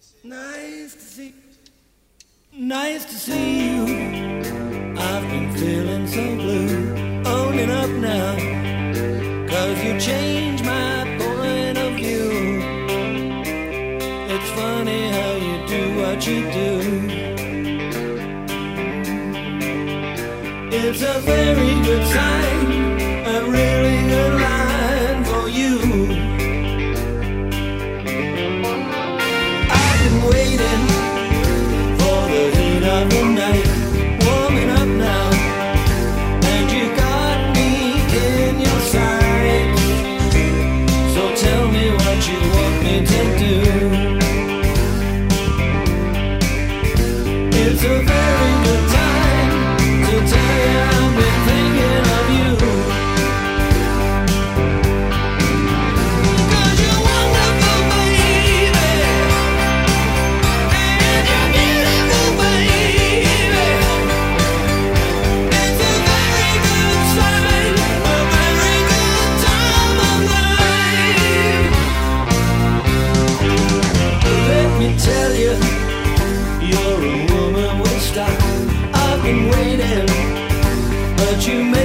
Nice to see you. I've been feeling so blue. Owning up now, 'cause you changed my point of view. It's funny how you do what you do. It's a very good sign, a really good line for you. I've been waiting for the heat of the night, warming up now, and you got me in your sights. So tell me what you want me to do. It's a very good time to tell you I've been thinking of you. 'Cause you're wonderful, baby, and you're beautiful, baby. It's a very good sign, a very good time of night. Let me tell you, you're a woman with style. I've been waiting, but you made